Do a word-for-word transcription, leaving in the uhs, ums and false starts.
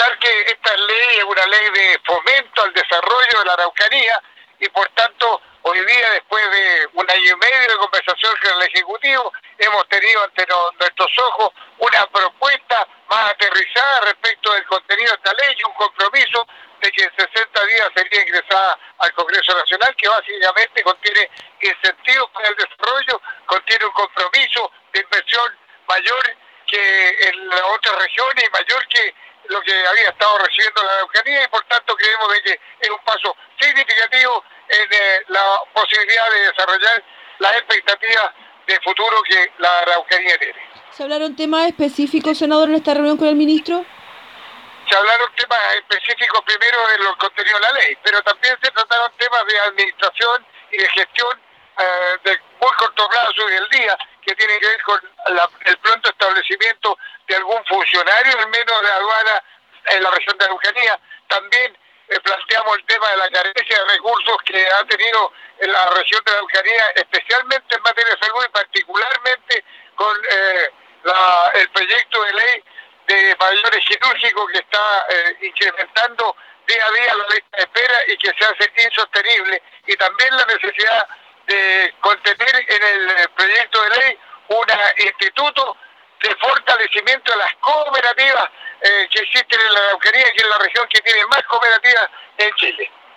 Recordar que esta ley es una ley de fomento al desarrollo de la Araucanía y por tanto hoy día, después de un año y medio de conversación con el Ejecutivo, hemos tenido ante no, nuestros ojos una propuesta más aterrizada respecto del contenido de esta ley y un compromiso de que en sesenta días sería ingresada al Congreso Nacional, que básicamente contiene incentivos para el desarrollo, contiene un compromiso de inversión mayor que en las otras regiones y mayor que lo que había estado recibiendo la Araucanía, y por tanto creemos de que es un paso significativo en eh, la posibilidad de desarrollar las expectativas de futuro que la Araucanía tiene. ¿Se hablaron temas específicos, senador, en esta reunión con el ministro? Se hablaron temas específicos primero de los contenidos de la ley, pero también se trataron temas de administración y de gestión eh, de muy corto plazo y del día, que tiene que ver con la, el pronto establecimiento de algún funcionario, al menos de aduana en la región de Araucanía. También eh, planteamos el tema de la carencia de recursos que ha tenido en la región de la Araucanía, especialmente en materia de salud y particularmente con eh, la, el proyecto de ley de pabellones quirúrgicos que está eh, incrementando día a día la lista de espera y que se hace insostenible, y también la necesidad de contener en el proyecto de ley un instituto de fortalecimiento de las cooperativas eh, que existen en la Araucanía, que es la región que tiene más cooperativas en Chile.